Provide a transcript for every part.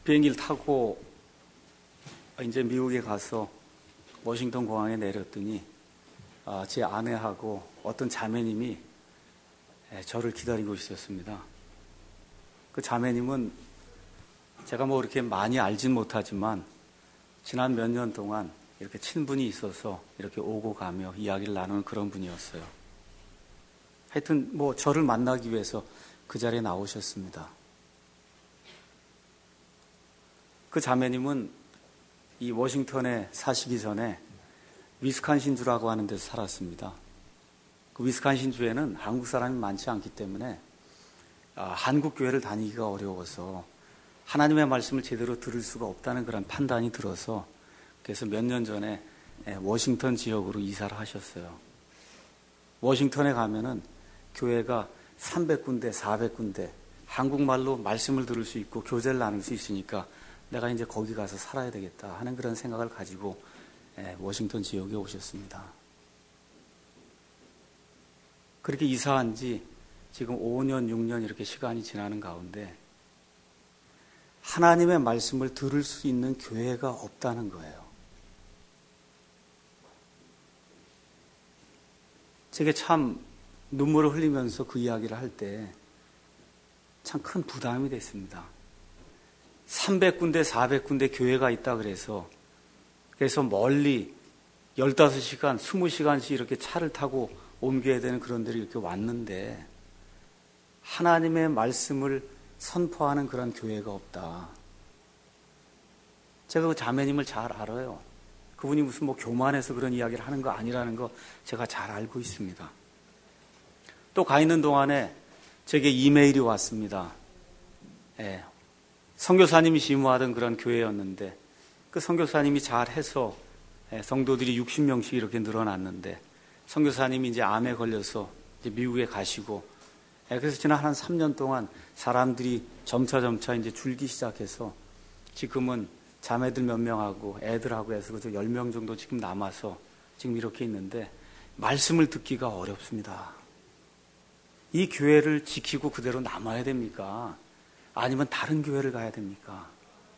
비행기를 타고 이제 미국에 가서 워싱턴 공항에 내렸더니 제 아내하고 어떤 자매님이 저를 기다리고 있었습니다. 그 자매님은 제가 뭐 이렇게 많이 알진 못하지만 지난 몇 년 동안 이렇게 친분이 있어서 이렇게 오고 가며 이야기를 나누는 그런 분이었어요. 하여튼 뭐 저를 만나기 위해서 그 자리에 나오셨습니다. 그 자매님은 이 워싱턴에 사시기 전에 위스콘신주라고 하는 데서 살았습니다. 그 위스콘신주에는 한국 사람이 많지 않기 때문에 한국 교회를 다니기가 어려워서 하나님의 말씀을 제대로 들을 수가 없다는 그런 판단이 들어서 그래서 몇 년 전에 워싱턴 지역으로 이사를 하셨어요. 워싱턴에 가면은 교회가 300군데, 400군데 한국말로 말씀을 들을 수 있고 교제를 나눌 수 있으니까 내가 이제 거기 가서 살아야 되겠다 하는 그런 생각을 가지고 워싱턴 지역에 오셨습니다. 그렇게 이사한 지 지금 5년, 6년 이렇게 시간이 지나는 가운데 하나님의 말씀을 들을 수 있는 교회가 없다는 거예요. 제게 참 눈물을 흘리면서 그 이야기를 할 때 참 큰 부담이 됐습니다. 300군데, 400군데 교회가 있다 그래서 멀리 15시간, 20시간씩 이렇게 차를 타고 옮겨야 되는 그런 데를 이렇게 왔는데 하나님의 말씀을 선포하는 그런 교회가 없다. 제가 그 자매님을 잘 알아요. 그분이 무슨 뭐 교만해서 그런 이야기를 하는 거 아니라는 거 제가 잘 알고 있습니다. 또 가 있는 동안에 제게 이메일이 왔습니다. 선교사님이 지무하던 그런 교회였는데 그 선교사님이 잘해서 성도들이 60명씩 이렇게 늘어났는데 선교사님이 이제 암에 걸려서 이제 미국에 가시고 그래서 지난 한 3년 동안 사람들이 점차 이제 줄기 시작해서 지금은 자매들 몇 명하고 애들하고 해서 10명 정도 지금 남아서 지금 이렇게 있는데 말씀을 듣기가 어렵습니다. 이 교회를 지키고 그대로 남아야 됩니까? 아니면 다른 교회를 가야 됩니까?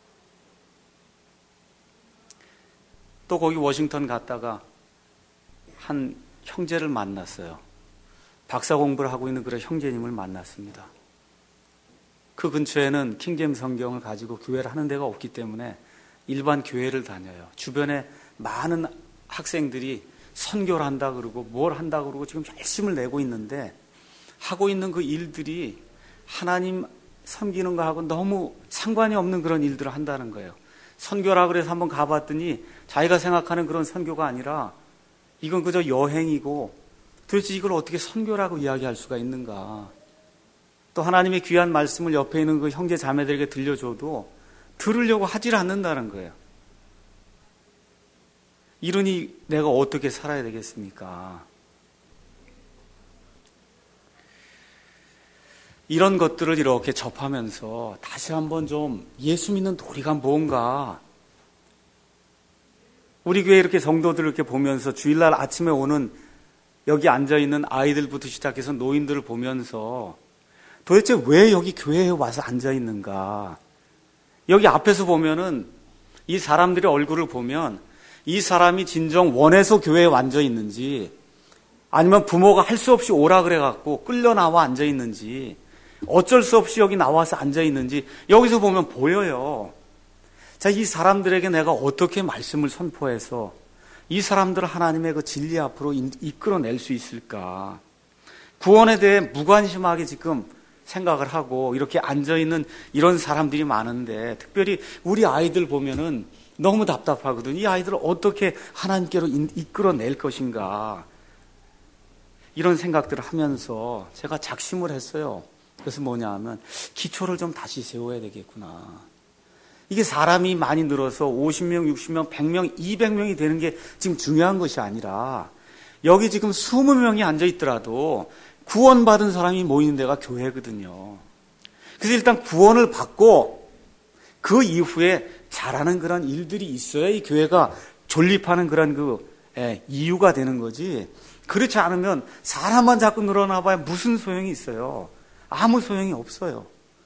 또 거기 워싱턴 갔다가 한 형제를 만났어요. 박사 공부를 하고 있는 그런 형제님을 만났습니다. 그 근처에는 킹제임스 성경을 가지고 교회를 하는 데가 없기 때문에 일반 교회를 다녀요. 주변에 많은 학생들이 선교를 한다 그러고 뭘 한다 그러고 지금 열심을 내고 있는데 하고 있는 그 일들이 하나님 섬기는 거하고 너무 상관이 없는 그런 일들을 한다는 거예요. 선교라 그래서 한번 가봤더니 자기가 생각하는 그런 선교가 아니라 이건 그저 여행이고 도대체 이걸 어떻게 선교라고 이야기할 수가 있는가. 또 하나님의 귀한 말씀을 옆에 있는 그 형제 자매들에게 들려줘도 들으려고 하질 않는다는 거예요. 이러니 내가 어떻게 살아야 되겠습니까? 이런 것들을 이렇게 접하면서 다시 한번 좀 예수 믿는 도리가 뭔가, 우리 교회 이렇게 성도들을 이렇게 보면서 주일날 아침에 오는 여기 앉아있는 아이들부터 시작해서 노인들을 보면서 도대체 왜 여기 교회에 와서 앉아있는가. 여기 앞에서 보면은 이 사람들의 얼굴을 보면 이 사람이 진정 원해서 교회에 앉아있는지 아니면 부모가 할 수 없이 오라 그래갖고 끌려 나와 앉아있는지 어쩔 수 없이 여기 나와서 앉아있는지 여기서 보면 보여요. 자, 이 사람들에게 내가 어떻게 말씀을 선포해서 이 사람들을 하나님의 그 진리 앞으로 이끌어낼 수 있을까? 구원에 대해 무관심하게 지금 생각을 하고 이렇게 앉아있는 이런 사람들이 많은데 특별히 우리 아이들 보면은 너무 답답하거든요. 이 아이들을 어떻게 하나님께로 이끌어낼 것인가? 이런 생각들을 하면서 제가 작심을 했어요. 그래서 뭐냐 하면 기초를 좀 다시 세워야 되겠구나. 이게 사람이 많이 늘어서 50명, 60명, 100명, 200명이 되는 게 지금 중요한 것이 아니라 여기 지금 20명이 앉아있더라도 구원받은 사람이 모이는 데가 교회거든요. 그래서 일단 구원을 받고 그 이후에 잘하는 그런 일들이 있어야 이 교회가 존립하는 그런 이유가 되는 거지. 그렇지 않으면 사람만 자꾸 늘어나 봐야 무슨 소용이 있어요. 아무 소용이 없어요.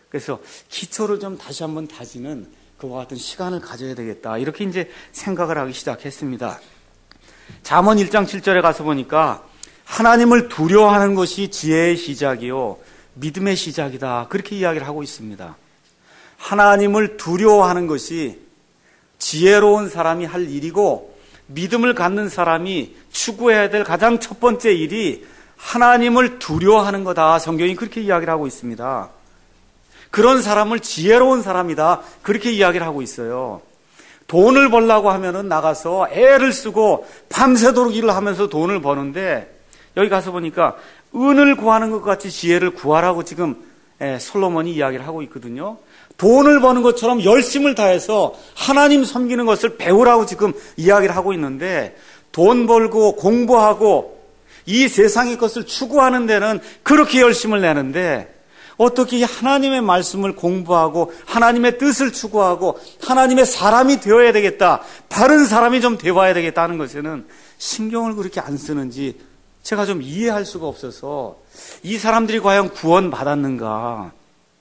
그래서 기초를 좀 다시 한번 다지는 그와 같은 시간을 가져야 되겠다. 이렇게 이제 생각을 하기 시작했습니다. 잠언 1장 7절에 가서 보니까 하나님을 두려워하는 것이 지혜의 시작이요 믿음의 시작이다. 그렇게 이야기를 하고 있습니다. 하나님을 두려워하는 것이 지혜로운 사람이 할 일이고 믿음을 갖는 사람이 추구해야 될 가장 첫 번째 일이 하나님을 두려워하는 거다. 성경이 그렇게 이야기를 하고 있습니다. 그런 사람을 지혜로운 사람이다. 그렇게 이야기를 하고 있어요. 돈을 벌려고 하면은 나가서 애를 쓰고 밤새도록 일을 하면서 돈을 버는데 여기 가서 보니까 은을 구하는 것 같이 지혜를 구하라고 지금 솔로몬이 이야기를 하고 있거든요. 돈을 버는 것처럼 열심을 다해서 하나님 섬기는 것을 배우라고 지금 이야기를 하고 있는데 돈 벌고 공부하고 이 세상의 것을 추구하는 데는 그렇게 열심을 내는데 어떻게 하나님의 말씀을 공부하고 하나님의 뜻을 추구하고 하나님의 사람이 되어야 되겠다, 바른 사람이 좀 되어야 되겠다는 것에는 신경을 그렇게 안 쓰는지 제가 좀 이해할 수가 없어서 이 사람들이 과연 구원받았는가?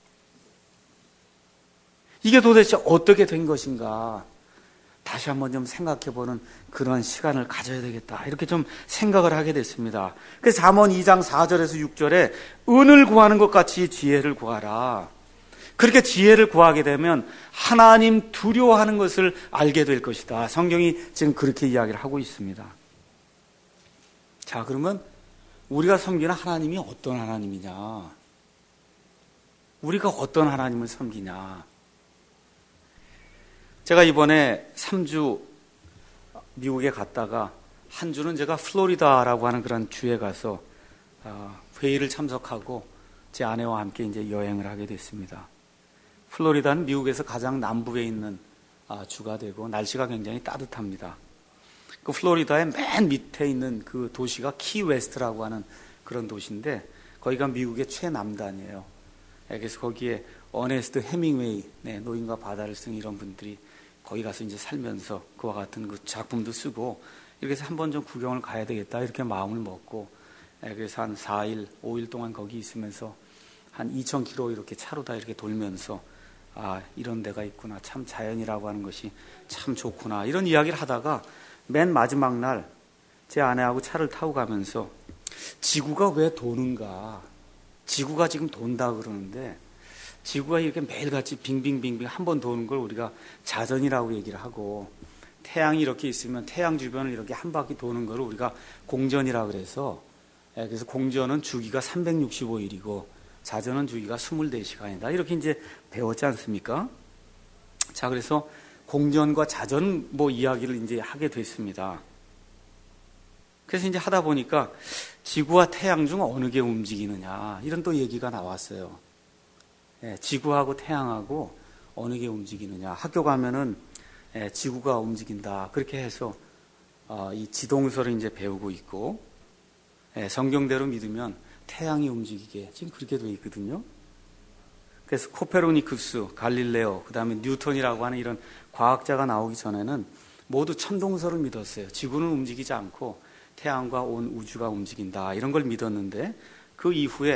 이게 도대체 어떻게 된 것인가? 다시 한번 좀 생각해보는 그런 시간을 가져야 되겠다. 이렇게 좀 생각을 하게 됐습니다. 그래서 잠언 2장 4절에서 6절에 은을 구하는 것 같이 지혜를 구하라. 그렇게 지혜를 구하게 되면 하나님 두려워하는 것을 알게 될 것이다. 성경이 지금 그렇게 이야기를 하고 있습니다. 자, 그러면 우리가 섬기는 하나님이 어떤 하나님이냐? 우리가 어떤 하나님을 섬기냐? 제가 이번에 3주 미국에 갔다가 한 주는 제가 플로리다라고 하는 그런 주에 가서 회의를 참석하고 제 아내와 함께 이제 여행을 하게 됐습니다. 플로리다는 미국에서 가장 남부에 있는 주가 되고 날씨가 굉장히 따뜻합니다. 그 플로리다의 맨 밑에 있는 그 도시가 키웨스트라고 하는 그런 도시인데 거기가 미국의 최남단이에요. 그래서 거기에 어네스트 해밍웨이, 노인과 바다를 쓴 이런 분들이 거기 가서 이제 살면서 그와 같은 그 작품도 쓰고 이렇게 해서 한번 좀 구경을 가야 되겠다 이렇게 마음을 먹고 그래서 한 4일, 5일 동안 거기 있으면서 한 2,000km 이렇게 차로 다 이렇게 돌면서 이런 데가 있구나, 참 자연이라고 하는 것이 참 좋구나 이런 이야기를 하다가 맨 마지막 날 제 아내하고 차를 타고 가면서 지구가 왜 도는가, 지구가 지금 돈다 그러는데 지구가 이렇게 매일같이 빙빙빙빙 한 번 도는 걸 우리가 자전이라고 얘기를 하고 태양이 이렇게 있으면 태양 주변을 이렇게 한 바퀴 도는 걸 우리가 공전이라고 그래서 그래서 공전은 주기가 365일이고 자전은 주기가 24시간이다. 이렇게 이제 배웠지 않습니까? 자, 그래서 공전과 자전 이야기를 이제 하게 됐습니다. 그래서 이제 하다 보니까 지구와 태양 중 어느 게 움직이느냐 이런 또 얘기가 나왔어요. 지구하고 태양하고 어느 게 움직이느냐. 학교 가면은 지구가 움직인다. 그렇게 해서 이 지동설을 이제 배우고 있고 성경대로 믿으면 태양이 움직이게 지금 그렇게 되어 있거든요. 그래서 코페르니쿠스, 갈릴레오, 그 다음에 뉴턴이라고 하는 이런 과학자가 나오기 전에는 모두 천동설을 믿었어요. 지구는 움직이지 않고 태양과 온 우주가 움직인다. 이런 걸 믿었는데 그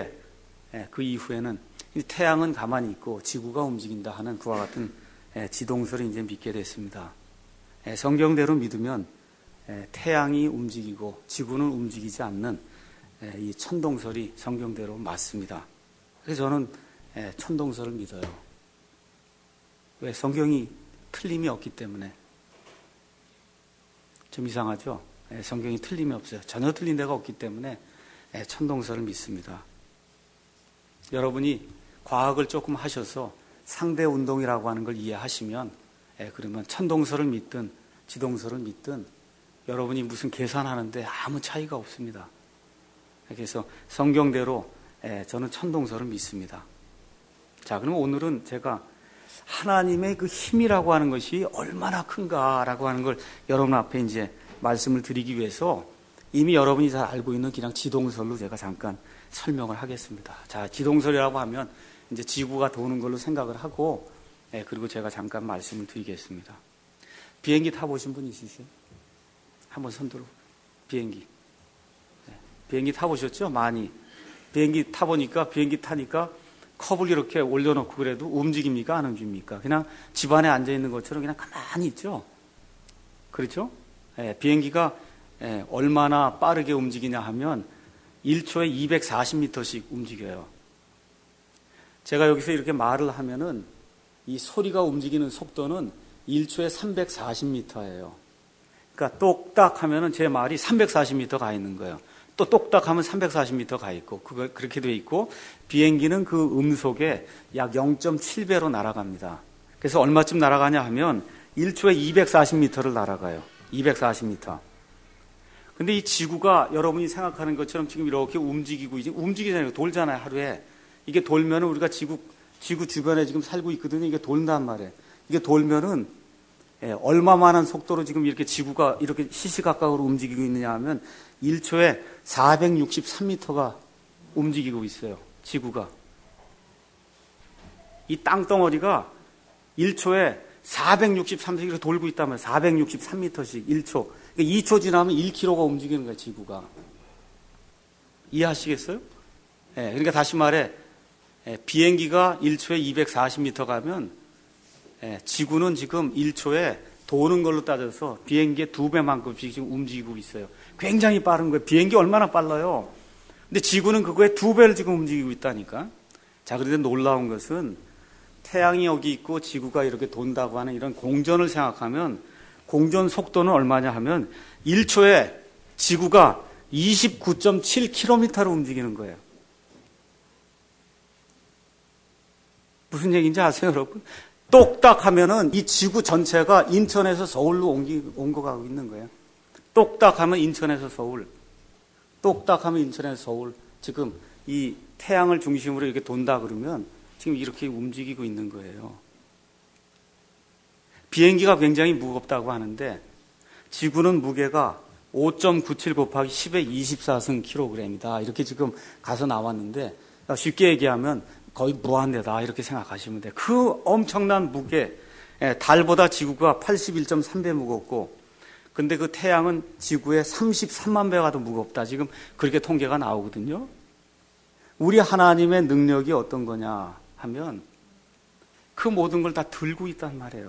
이후에는 태양은 가만히 있고 지구가 움직인다 하는 그와 같은 지동설을 이제 믿게 됐습니다. 성경대로 믿으면 태양이 움직이고 지구는 움직이지 않는 이 천동설이 성경대로 맞습니다. 그래서 저는 천동설을 믿어요. 왜? 성경이 틀림이 없기 때문에. 좀 이상하죠? 성경이 틀림이 없어요. 전혀 틀린 데가 없기 때문에 천동설을 믿습니다. 여러분이 과학을 조금 하셔서 상대 운동이라고 하는 걸 이해하시면 그러면 천동설을 믿든 지동설을 믿든 여러분이 무슨 계산하는데 아무 차이가 없습니다. 그래서 성경대로 저는 천동설을 믿습니다. 자, 그럼 오늘은 제가 하나님의 그 힘이라고 하는 것이 얼마나 큰가라고 하는 걸 여러분 앞에 이제 말씀을 드리기 위해서 이미 여러분이 잘 알고 있는 그냥 지동설로 제가 잠깐 설명을 하겠습니다. 자, 지동설이라고 하면 이제 지구가 도는 걸로 생각을 하고, 그리고 제가 잠깐 말씀을 드리겠습니다. 비행기 타보신 분 있으세요? 한번 손들어. 비행기. 비행기 타보셨죠? 많이. 비행기 타니까 컵을 이렇게 올려놓고 그래도 움직입니까? 안 움직입니까? 그냥 집안에 앉아있는 것처럼 그냥 가만히 있죠. 그렇죠? 비행기가 얼마나 빠르게 움직이냐 하면 1초에 240m씩 움직여요. 제가 여기서 이렇게 말을 하면은 이 소리가 움직이는 속도는 1초에 340m예요. 그러니까 똑딱 하면은 제 말이 340m 가 있는 거예요. 또 똑딱 하면 340m 가 있고, 그렇게 돼 있고, 비행기는 그 음속에 약 0.7배로 날아갑니다. 그래서 얼마쯤 날아가냐 하면 1초에 240m를 날아가요. 240m. 근데 이 지구가 여러분이 생각하는 것처럼 지금 이렇게 움직이잖아요. 돌잖아요, 하루에. 이게 돌면은 우리가 지구 주변에 지금 살고 있거든요. 이게 돈단 말이에요. 이게 돌면은 얼마만한 속도로 지금 이렇게 지구가 이렇게 시시각각으로 움직이고 있느냐 하면 1초에 463m가 움직이고 있어요. 지구가. 이 땅덩어리가 1초에 463m 이렇게 돌고 있단 말이에요. 463m씩 1초. 그러니까 2초 지나면 1km가 움직이는 거예요. 지구가. 이해하시겠어요? 그러니까 다시 말해 비행기가 1초에 240m 가면 지구는 지금 1초에 도는 걸로 따져서 비행기의 2배만큼씩 지금 움직이고 있어요. 굉장히 빠른 거예요. 비행기 얼마나 빨라요. 근데 지구는 그거의 2배를 지금 움직이고 있다니까. 자, 그런데 놀라운 것은 태양이 여기 있고 지구가 이렇게 돈다고 하는 이런 공전을 생각하면 공전 속도는 얼마냐 하면 1초에 지구가 29.7km로 움직이는 거예요. 무슨 얘기인지 아세요, 여러분? 똑딱 하면은 이 지구 전체가 인천에서 서울로 옮겨가고 있는 거예요. 똑딱 하면 인천에서 서울. 똑딱 하면 인천에서 서울. 지금 이 태양을 중심으로 이렇게 돈다 그러면 지금 이렇게 움직이고 있는 거예요. 비행기가 굉장히 무겁다고 하는데 지구는 무게가 5.97 곱하기 10의 24승 킬로그램이다. 이렇게 지금 가서 나왔는데 쉽게 얘기하면 거의 무한대다 이렇게 생각하시면 돼요. 그 엄청난 무게, 달보다 지구가 81.3배 무겁고 근데 그 태양은 지구의 33만 배가 더 무겁다. 지금 그렇게 통계가 나오거든요. 우리 하나님의 능력이 어떤 거냐 하면 그 모든 걸 다 들고 있단 말이에요.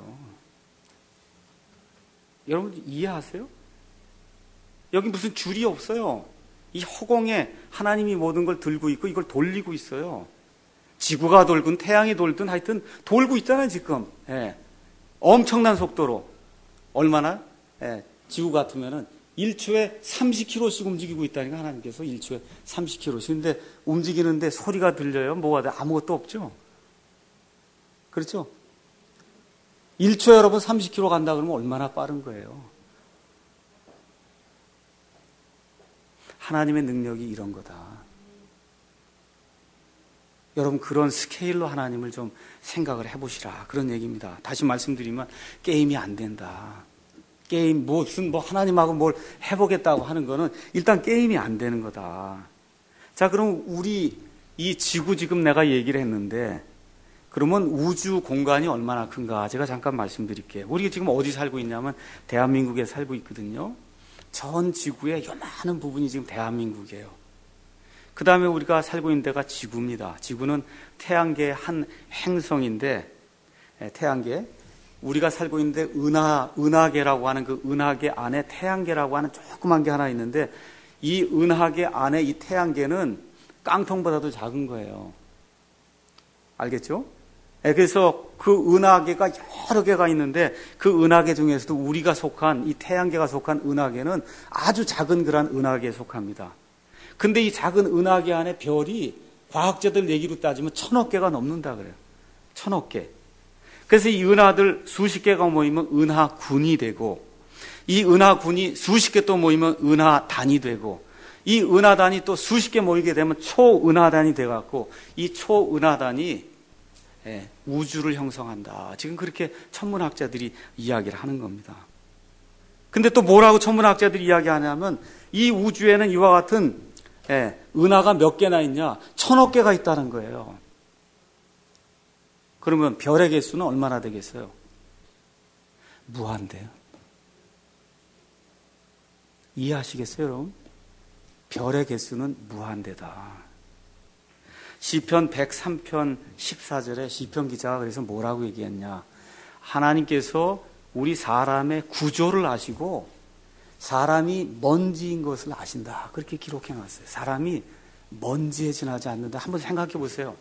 여러분 이해하세요? 여기 무슨 줄이 없어요. 이 허공에 하나님이 모든 걸 들고 있고 이걸 돌리고 있어요. 지구가 돌든 태양이 돌든 하여튼 돌고 있잖아요 지금. 엄청난 속도로. 얼마나? 지구 같으면은 1초에 30km씩 움직이고 있다니까 하나님께서 1초에 30km씩. 근데 움직이는데 소리가 들려요? 뭐가 돼? 아무것도 없죠. 그렇죠? 1초에 여러분 30km 간다 그러면 얼마나 빠른 거예요? 하나님의 능력이 이런 거다. 여러분 그런 스케일로 하나님을 좀 생각을 해보시라 그런 얘기입니다. 다시 말씀드리면 게임이 안 된다. 게임 무슨 하나님하고 뭘 해보겠다고 하는 거는 일단 게임이 안 되는 거다. 자 그럼 우리 이 지구 지금 내가 얘기를 했는데 그러면 우주 공간이 얼마나 큰가 제가 잠깐 말씀드릴게요. 우리가 지금 어디 살고 있냐면 대한민국에 살고 있거든요. 전 지구의 요만한 부분이 지금 대한민국이에요. 그 다음에 우리가 살고 있는 데가 지구입니다. 지구는 태양계의 한 행성인데, 태양계. 우리가 살고 있는데 은하계라고 하는 그 은하계 안에 태양계라고 하는 조그만 게 하나 있는데, 이 은하계 안에 이 태양계는 깡통보다도 작은 거예요. 알겠죠? 그래서 그 은하계가 여러 개가 있는데, 그 은하계 중에서도 우리가 속한, 이 태양계가 속한 은하계는 아주 작은 그런 은하계에 속합니다. 근데 이 작은 은하계 안에 별이 과학자들 얘기로 따지면 1000억 개가 넘는다 그래요. 1000억 개. 그래서 이 은하들 수십 개가 모이면 은하군이 되고 이 은하군이 수십 개 또 모이면 은하단이 되고 이 은하단이 또 수십 개 모이게 되면 초은하단이 돼갖고 이 초은하단이 우주를 형성한다. 지금 그렇게 천문학자들이 이야기를 하는 겁니다. 근데 또 뭐라고 천문학자들이 이야기하냐면 이 우주에는 이와 같은 은하가 몇 개나 있냐? 1000억 개가 있다는 거예요. 그러면 별의 개수는 얼마나 되겠어요? 무한대요. 이해하시겠어요, 여러분? 별의 개수는 무한대다. 시편 103편 14절에 시편 기자가 그래서 뭐라고 얘기했냐. 하나님께서 우리 사람의 구조를 아시고 사람이 먼지인 것을 아신다. 그렇게 기록해 놨어요. 사람이 먼지에 지나지 않는다. 한번 생각해 보세요.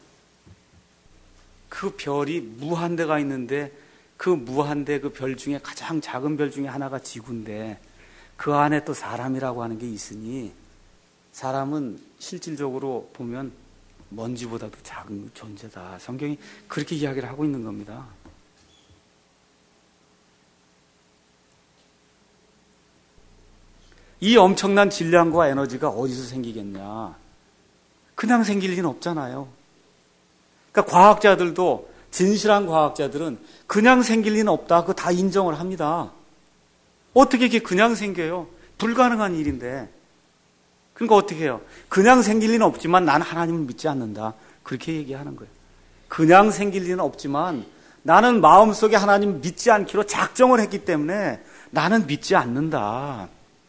그 별이 무한대가 있는데 그 무한대 그 별 중에 가장 작은 별 중에 하나가 지구인데 그 안에 또 사람이라고 하는 게 있으니 사람은 실질적으로 보면 먼지보다도 작은 존재다. 성경이 그렇게 이야기를 하고 있는 겁니다. 이 엄청난 질량과 에너지가 어디서 생기겠냐? 그냥 생길 리는 없잖아요. 그러니까 과학자들도, 진실한 과학자들은 그냥 생길 리는 없다. 그거 다 인정을 합니다. 어떻게 이게 그냥 생겨요? 불가능한 일인데. 그러니까 어떻게 해요? 그냥 생길 리는 없지만 나는 하나님을 믿지 않는다. 그렇게 얘기하는 거예요. 그냥 생길 리는 없지만 나는 마음속에 하나님을 믿지 않기로 작정을 했기 때문에 나는 믿지 않는다.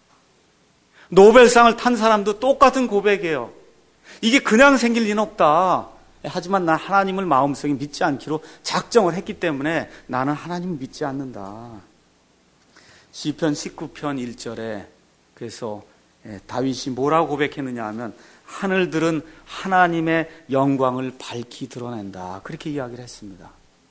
노벨상을 탄 사람도 똑같은 고백이에요. 이게 그냥 생길 리는 없다. 하지만 난 하나님을 마음속에 믿지 않기로 작정을 했기 때문에 나는 하나님을 믿지 않는다. 시편 19편 1절에 그래서 다윗이 뭐라고 고백했느냐 하면 하늘들은 하나님의 영광을 밝히 드러낸다. 그렇게 이야기를 했습니다.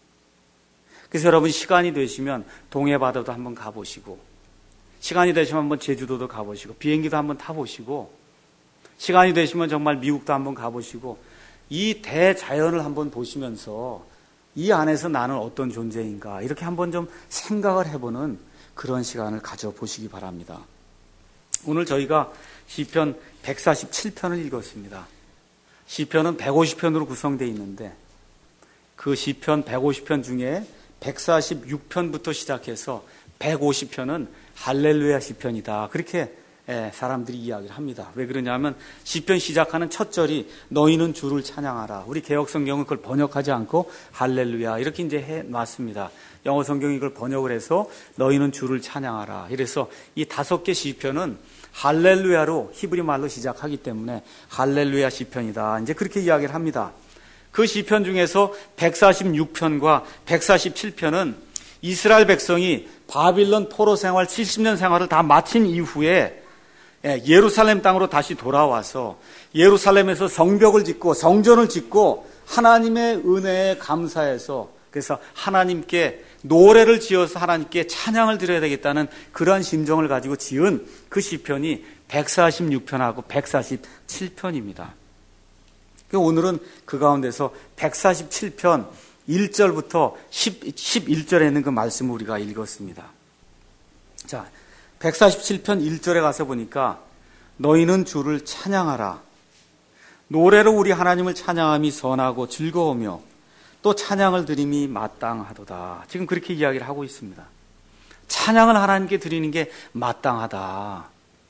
그래서 여러분 시간이 되시면 동해바다도 한번 가보시고 시간이 되시면 한번 제주도도 가보시고 비행기도 한번 타보시고 시간이 되시면 정말 미국도 한번 가보시고 이 대자연을 한번 보시면서 이 안에서 나는 어떤 존재인가 이렇게 한번 좀 생각을 해보는 그런 시간을 가져보시기 바랍니다. 오늘 저희가 시편 147편을 읽었습니다. 시편은 150편으로 구성되어 있는데 그 시편 150편 중에 146편부터 시작해서 150편은 할렐루야 시편이다. 그렇게 사람들이 이야기를 합니다. 왜 그러냐면 시편 시작하는 첫 절이 너희는 주를 찬양하라. 우리 개역 성경은 그걸 번역하지 않고 할렐루야 이렇게 이제 해놨습니다. 영어 성경이 이걸 번역을 해서 너희는 주를 찬양하라. 이래서 이 5개 시편은 할렐루야로 히브리 말로 시작하기 때문에 할렐루야 시편이다. 이제 그렇게 이야기를 합니다. 그 시편 중에서 146편과 147편은 이스라엘 백성이 바빌론 포로 생활 70년 생활을 다 마친 이후에 예루살렘 땅으로 다시 돌아와서 예루살렘에서 성벽을 짓고 성전을 짓고 하나님의 은혜에 감사해서 그래서 하나님께 노래를 지어서 하나님께 찬양을 드려야 되겠다는 그러한 심정을 가지고 지은 그 시편이 146편하고 147편입니다. 오늘은 그 가운데서 147편 1절부터 11절에 있는 그 말씀을 우리가 읽었습니다. 자, 147편 1절에 가서 보니까 너희는 주를 찬양하라. 노래로 우리 하나님을 찬양함이 선하고 즐거우며 또 찬양을 드림이 마땅하도다. 지금 그렇게 이야기를 하고 있습니다. 찬양을 하나님께 드리는 게 마땅하다.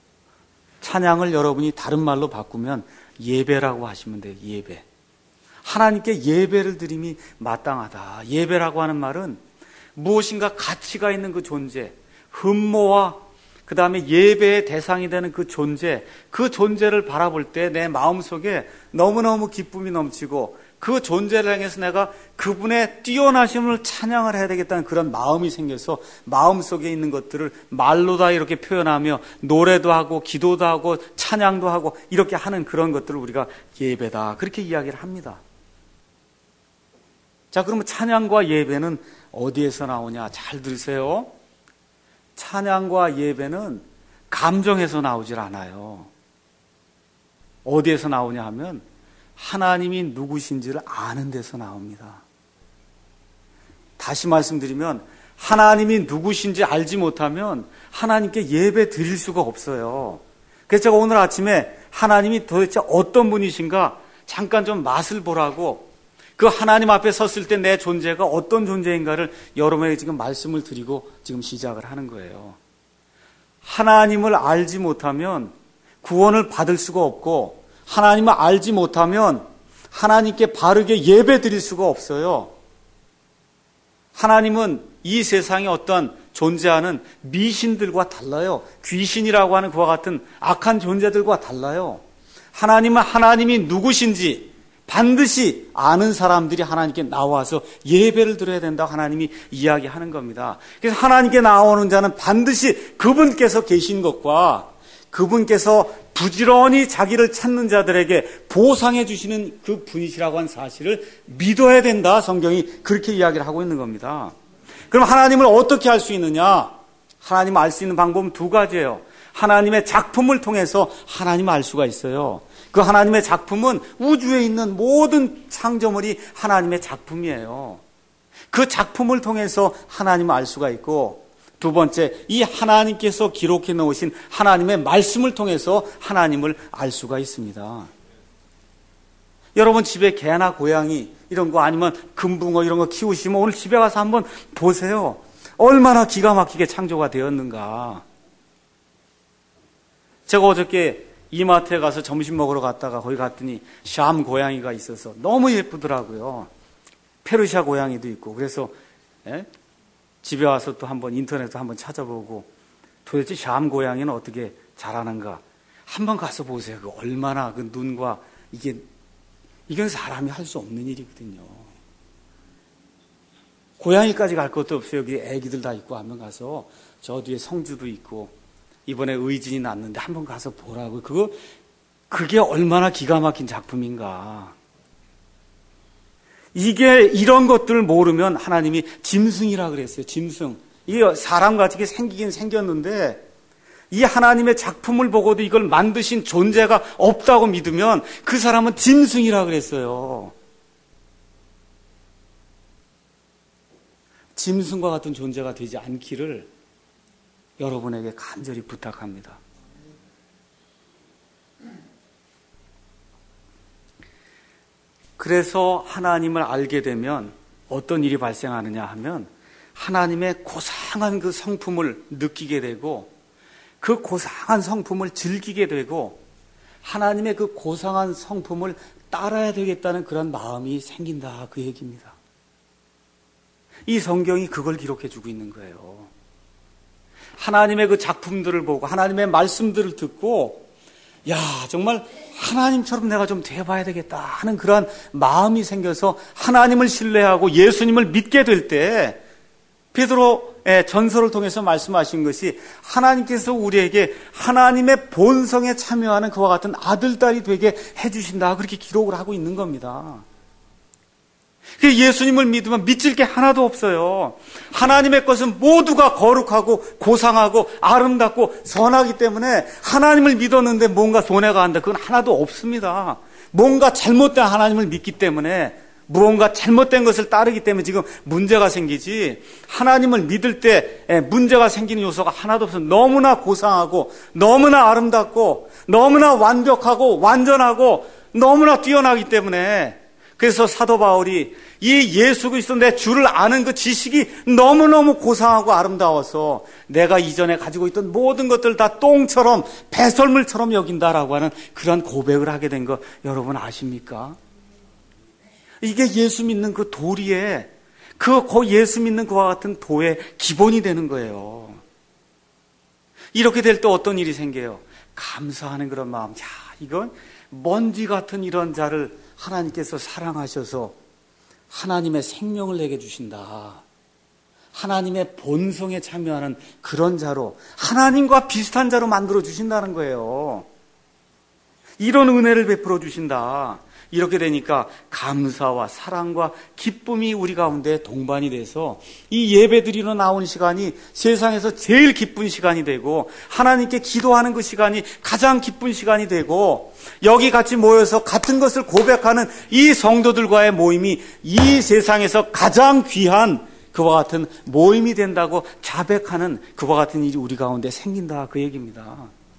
찬양을 여러분이 다른 말로 바꾸면 예배라고 하시면 돼요. 예배. 하나님께 예배를 드림이 마땅하다. 예배라고 하는 말은 무엇인가 가치가 있는 그 존재, 흠모와 그 다음에 예배의 대상이 되는 그 존재를 바라볼 때 내 마음속에 너무너무 기쁨이 넘치고 그 존재를 향해서 내가 그분의 뛰어나심을 찬양을 해야 되겠다는 그런 마음이 생겨서 마음속에 있는 것들을 말로 다 이렇게 표현하며 노래도 하고 기도도 하고 찬양도 하고 이렇게 하는 그런 것들을 우리가 예배다. 그렇게 이야기를 합니다. 자, 그러면 찬양과 예배는 어디에서 나오냐? 잘 들으세요. 찬양과 예배는 감정에서 나오질 않아요. 어디에서 나오냐 하면 하나님이 누구신지를 아는 데서 나옵니다. 다시 말씀드리면 하나님이 누구신지 알지 못하면 하나님께 예배 드릴 수가 없어요. 그래서 제가 오늘 아침에 하나님이 도대체 어떤 분이신가 잠깐 좀 맛을 보라고 그 하나님 앞에 섰을 때 내 존재가 어떤 존재인가를 여러분에게 지금 말씀을 드리고 지금 시작을 하는 거예요. 하나님을 알지 못하면 구원을 받을 수가 없고 하나님을 알지 못하면 하나님께 바르게 예배 드릴 수가 없어요. 하나님은 이 세상에 어떤 존재하는 미신들과 달라요. 귀신이라고 하는 그와 같은 악한 존재들과 달라요. 하나님은 하나님이 누구신지 반드시 아는 사람들이 하나님께 나와서 예배를 드려야 된다고 하나님이 이야기하는 겁니다. 그래서 하나님께 나오는 자는 반드시 그분께서 계신 것과 그분께서 부지런히 자기를 찾는 자들에게 보상해 주시는 그 분이시라고 한 사실을 믿어야 된다. 성경이 그렇게 이야기를 하고 있는 겁니다. 그럼 하나님을 어떻게 알 수 있느냐? 하나님을 알 수 있는 방법은 두 가지예요. 하나님의 작품을 통해서 하나님을 알 수가 있어요. 그 하나님의 작품은 우주에 있는 모든 창조물이 하나님의 작품이에요. 그 작품을 통해서 하나님을 알 수가 있고, 두 번째, 이 하나님께서 기록해 놓으신 하나님의 말씀을 통해서 하나님을 알 수가 있습니다. 여러분 집에 개나 고양이 이런 거 아니면 금붕어 이런 거 키우시면 오늘 집에 가서 한번 보세요. 얼마나 기가 막히게 창조가 되었는가. 제가 어저께 이마트에 가서 점심 먹으러 갔다가 거기 갔더니 샴 고양이가 있어서 너무 예쁘더라고요. 페르시아 고양이도 있고. 그래서 집에 와서 또 한번 인터넷도 한번 찾아보고 도대체 샴 고양이는 어떻게 자라는가 한번 가서 보세요. 그 얼마나 그 눈과 이건 사람이 할 수 없는 일이거든요. 고양이까지 갈 것도 없어요. 여기 애기들 다 있고 한번 가서 저 뒤에 성주도 있고 이번에 의진이 났는데 한번 가서 보라고. 그게 얼마나 기가 막힌 작품인가. 이런 것들을 모르면 하나님이 짐승이라 그랬어요. 짐승. 이게 사람같이 생기긴 생겼는데 이 하나님의 작품을 보고도 이걸 만드신 존재가 없다고 믿으면 그 사람은 짐승이라 그랬어요. 짐승과 같은 존재가 되지 않기를 여러분에게 간절히 부탁합니다. 그래서 하나님을 알게 되면 어떤 일이 발생하느냐 하면 하나님의 고상한 그 성품을 느끼게 되고 그 고상한 성품을 즐기게 되고 하나님의 그 고상한 성품을 따라야 되겠다는 그런 마음이 생긴다, 그 얘기입니다. 이 성경이 그걸 기록해 주고 있는 거예요. 하나님의 그 작품들을 보고 하나님의 말씀들을 듣고 야, 정말 하나님처럼 내가 좀 돼봐야 되겠다 하는 그런 마음이 생겨서 하나님을 신뢰하고 예수님을 믿게 될 때 베드로의 전설을 통해서 말씀하신 것이 하나님께서 우리에게 하나님의 본성에 참여하는 그와 같은 아들, 딸이 되게 해주신다, 그렇게 기록을 하고 있는 겁니다. 예수님을 믿으면 믿질 게 하나도 없어요. 하나님의 것은 모두가 거룩하고 고상하고 아름답고 선하기 때문에 하나님을 믿었는데 뭔가 손해가 간다, 그건 하나도 없습니다. 뭔가 잘못된 하나님을 믿기 때문에, 무언가 잘못된 것을 따르기 때문에 지금 문제가 생기지, 하나님을 믿을 때 문제가 생기는 요소가 하나도 없어요. 너무나 고상하고 너무나 아름답고 너무나 완벽하고 완전하고 너무나 뛰어나기 때문에, 그래서 사도 바울이 이 예수 그리스도 내 주를 아는 그 지식이 너무너무 고상하고 아름다워서 내가 이전에 가지고 있던 모든 것들 다 똥처럼 배설물처럼 여긴다라고 하는 그런 고백을 하게 된 거 여러분 아십니까? 이게 예수 믿는 그 도리에, 그 예수 믿는 그와 같은 도의 기본이 되는 거예요. 이렇게 될 때 어떤 일이 생겨요? 감사하는 그런 마음. 야, 이건 먼지 같은 이런 자를 하나님께서 사랑하셔서 하나님의 생명을 내게 주신다. 하나님의 본성에 참여하는 그런 자로, 하나님과 비슷한 자로 만들어 주신다는 거예요. 이런 은혜를 베풀어 주신다. 이렇게 되니까 감사와 사랑과 기쁨이 우리 가운데 동반이 돼서 이 예배드리러 나온 시간이 세상에서 제일 기쁜 시간이 되고, 하나님께 기도하는 그 시간이 가장 기쁜 시간이 되고, 여기 같이 모여서 같은 것을 고백하는 이 성도들과의 모임이 이 세상에서 가장 귀한 그와 같은 모임이 된다고 자백하는 그와 같은 일이 우리 가운데 생긴다, 그 얘기입니다.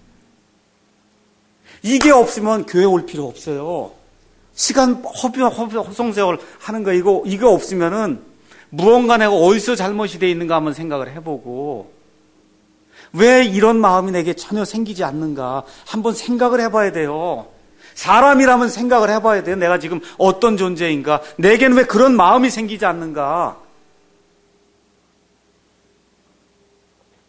이게 없으면 교회 올 필요 없어요. 시간 허송세월 하는 거, 이거 없으면은 무언가 내가 어디서 잘못이 돼 있는가 한번 생각을 해보고, 왜 이런 마음이 내게 전혀 생기지 않는가 한번 생각을 해봐야 돼요. 사람이라면 생각을 해봐야 돼요. 내가 지금 어떤 존재인가, 내게는 왜 그런 마음이 생기지 않는가.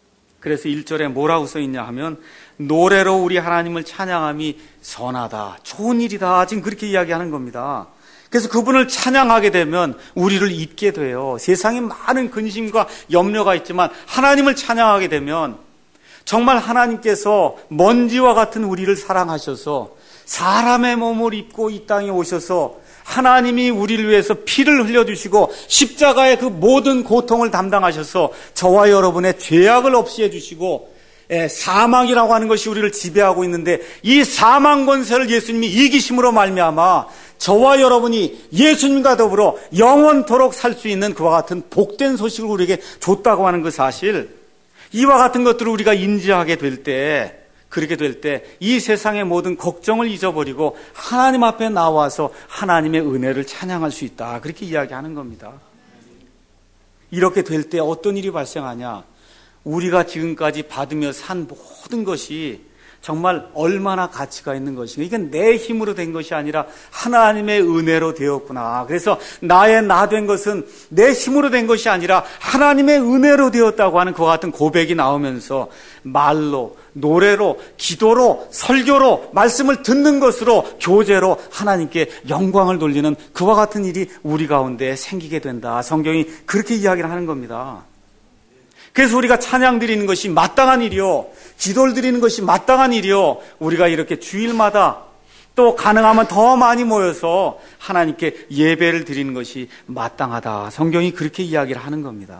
그래서 1절에 뭐라고 써 있냐 하면 노래로 우리 하나님을 찬양함이 선하다, 좋은 일이다, 지금 그렇게 이야기하는 겁니다. 그래서 그분을 찬양하게 되면 우리를 잊게 돼요. 세상에 많은 근심과 염려가 있지만 하나님을 찬양하게 되면 정말 하나님께서 먼지와 같은 우리를 사랑하셔서 사람의 몸을 입고 이 땅에 오셔서 하나님이 우리를 위해서 피를 흘려주시고 십자가의 그 모든 고통을 담당하셔서 저와 여러분의 죄악을 없이 해주시고 사망이라고 하는 것이 우리를 지배하고 있는데 이 사망 권세를 예수님이 이기심으로 말미암아 저와 여러분이 예수님과 더불어 영원토록 살 수 있는 그와 같은 복된 소식을 우리에게 줬다고 하는 그 사실, 이와 같은 것들을 우리가 인지하게 될 때, 그렇게 될 때 이 세상의 모든 걱정을 잊어버리고 하나님 앞에 나와서 하나님의 은혜를 찬양할 수 있다, 그렇게 이야기하는 겁니다. 이렇게 될 때 어떤 일이 발생하냐, 우리가 지금까지 받으며 산 모든 것이 정말 얼마나 가치가 있는 것인가. 이건 내 힘으로 된 것이 아니라 하나님의 은혜로 되었구나. 그래서 나의 나 된 것은 내 힘으로 된 것이 아니라 하나님의 은혜로 되었다고 하는 그와 같은 고백이 나오면서 말로, 노래로, 기도로, 설교로, 말씀을 듣는 것으로, 교제로 하나님께 영광을 돌리는 그와 같은 일이 우리 가운데 생기게 된다. 성경이 그렇게 이야기를 하는 겁니다. 그래서 우리가 찬양 드리는 것이 마땅한 일이요, 기도를 드리는 것이 마땅한 일이요, 우리가 이렇게 주일마다 또 가능하면 더 많이 모여서 하나님께 예배를 드리는 것이 마땅하다. 성경이 그렇게 이야기를 하는 겁니다.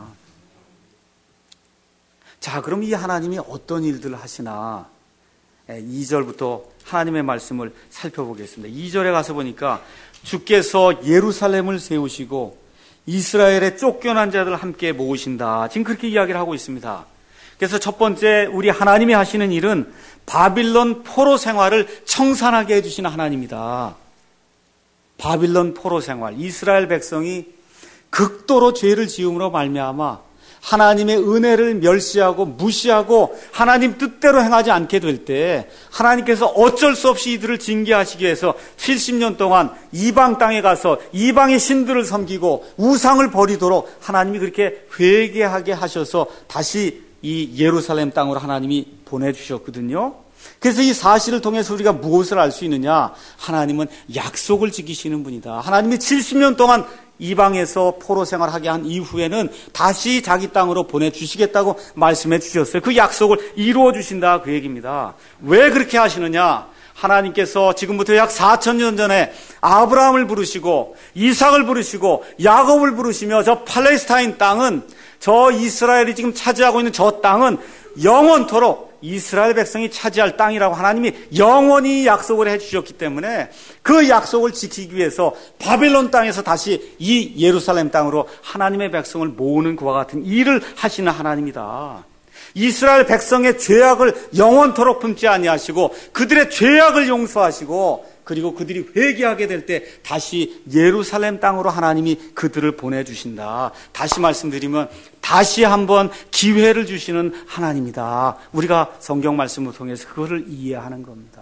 자, 그럼 이 하나님이 어떤 일들을 하시나 2절부터 하나님의 말씀을 살펴보겠습니다. 2절에 가서 보니까 주께서 예루살렘을 세우시고 이스라엘의 쫓겨난 자들을 함께 모으신다, 지금 그렇게 이야기를 하고 있습니다. 그래서 첫 번째 우리 하나님이 하시는 일은 바빌론 포로 생활을 청산하게 해주시는 하나님이다. 바빌론 포로 생활, 이스라엘 백성이 극도로 죄를 지음으로 말미암아 하나님의 은혜를 멸시하고 무시하고 하나님 뜻대로 행하지 않게 될 때 하나님께서 어쩔 수 없이 이들을 징계하시기 위해서 70년 동안 이방 땅에 가서 이방의 신들을 섬기고 우상을 버리도록 하나님이 그렇게 회개하게 하셔서 다시 이 예루살렘 땅으로 하나님이 보내주셨거든요. 그래서 이 사실을 통해서 우리가 무엇을 알 수 있느냐, 하나님은 약속을 지키시는 분이다. 하나님이 70년 동안 이방에서 포로 생활하게 한 이후에는 다시 자기 땅으로 보내주시겠다고 말씀해 주셨어요. 그 약속을 이루어 주신다, 그 얘기입니다. 왜 그렇게 하시느냐, 하나님께서 지금부터 약 4,000년 전에 아브라함을 부르시고 이삭을 부르시고 야곱을 부르시며 저 팔레스타인 땅은, 저 이스라엘이 지금 차지하고 있는 저 땅은 영원토록 이스라엘 백성이 차지할 땅이라고 하나님이 영원히 약속을 해주셨기 때문에 그 약속을 지키기 위해서 바벨론 땅에서 다시 이 예루살렘 땅으로 하나님의 백성을 모으는 그와 같은 일을 하시는 하나님이다. 이스라엘 백성의 죄악을 영원토록 품지 아니하시고 그들의 죄악을 용서하시고 그리고 그들이 회개하게 될 때 다시 예루살렘 땅으로 하나님이 그들을 보내주신다. 다시 말씀드리면 다시 한번 기회를 주시는 하나님이다. 우리가 성경 말씀을 통해서 그거를 이해하는 겁니다.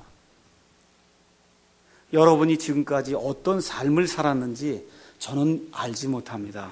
여러분이 지금까지 어떤 삶을 살았는지 저는 알지 못합니다.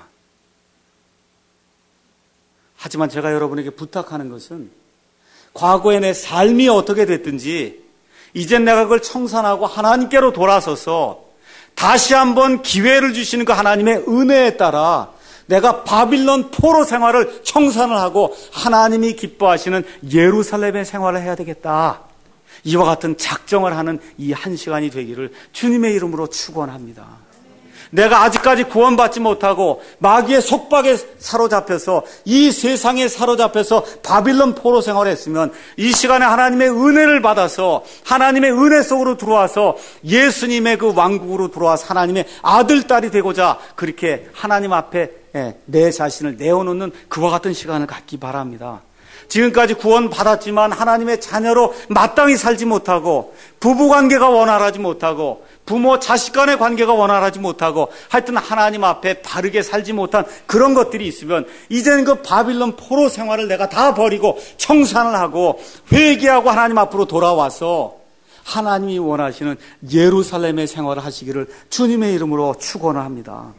하지만 제가 여러분에게 부탁하는 것은 과거의 내 삶이 어떻게 됐든지 이젠 내가 그걸 청산하고 하나님께로 돌아서서 다시 한번 기회를 주시는 그 하나님의 은혜에 따라 내가 바빌론 포로 생활을 청산을 하고 하나님이 기뻐하시는 예루살렘의 생활을 해야 되겠다. 이와 같은 작정을 하는 이 한 시간이 되기를 주님의 이름으로 축원합니다. 내가 아직까지 구원받지 못하고 마귀의 속박에 사로잡혀서 이 세상에 사로잡혀서 바빌론 포로 생활을 했으면 이 시간에 하나님의 은혜를 받아서 하나님의 은혜 속으로 들어와서 예수님의 그 왕국으로 들어와서 하나님의 아들, 딸이 되고자 그렇게 하나님 앞에 내 자신을 내어놓는 그와 같은 시간을 갖기 바랍니다. 지금까지 구원받았지만 하나님의 자녀로 마땅히 살지 못하고 부부관계가 원활하지 못하고 부모 자식 간의 관계가 원활하지 못하고 하여튼 하나님 앞에 바르게 살지 못한 그런 것들이 있으면 이제는 그 바빌론 포로 생활을 내가 다 버리고 청산을 하고 회개하고 하나님 앞으로 돌아와서 하나님이 원하시는 예루살렘의 생활을 하시기를 주님의 이름으로 축원을 합니다.